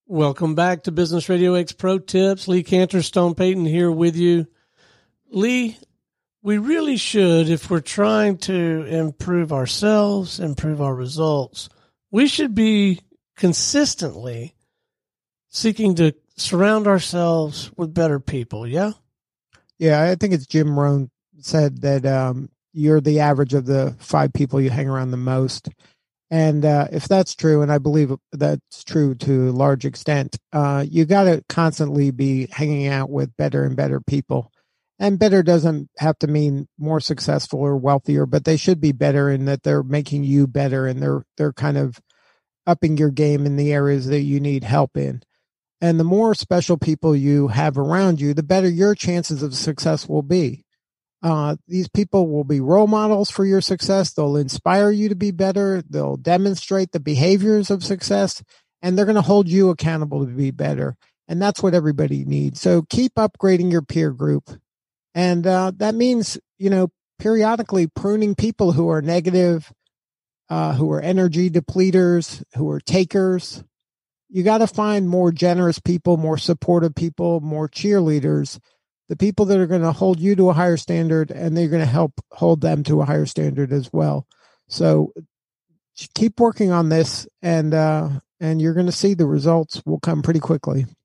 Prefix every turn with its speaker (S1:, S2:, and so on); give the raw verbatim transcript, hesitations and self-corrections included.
S1: Welcome back to Business Radio X Pro Tips. Lee Cantor, Stone Payton here with you. Lee, we really should, if we're trying to improve ourselves, improve our results, we should be consistently seeking to surround ourselves with better people, yeah?
S2: Yeah, I think it's Jim Rohn said that um, you're the average of the five people you hang around the most. And uh, if that's true, and I believe that's true to a large extent, uh, you got to constantly be hanging out with better and better people. And better doesn't have to mean more successful or wealthier, but they should be better in that they're making you better, and they're they're kind of upping your game in the areas that you need help in. And the more special people you have around you, the better your chances of success will be. Uh, these people will be role models for your success. They'll inspire you to be better. They'll demonstrate the behaviors of success, and they're going to hold you accountable to be better. And that's what everybody needs. So keep upgrading your peer group. And uh, that means, you know, periodically pruning people who are negative, uh, who are energy depleters, who are takers. You got to find more generous people, more supportive people, more cheerleaders, the people that are going to hold you to a higher standard, and they're going to help hold them to a higher standard as well. So keep working on this, and uh, and you're going to see the results will come pretty quickly.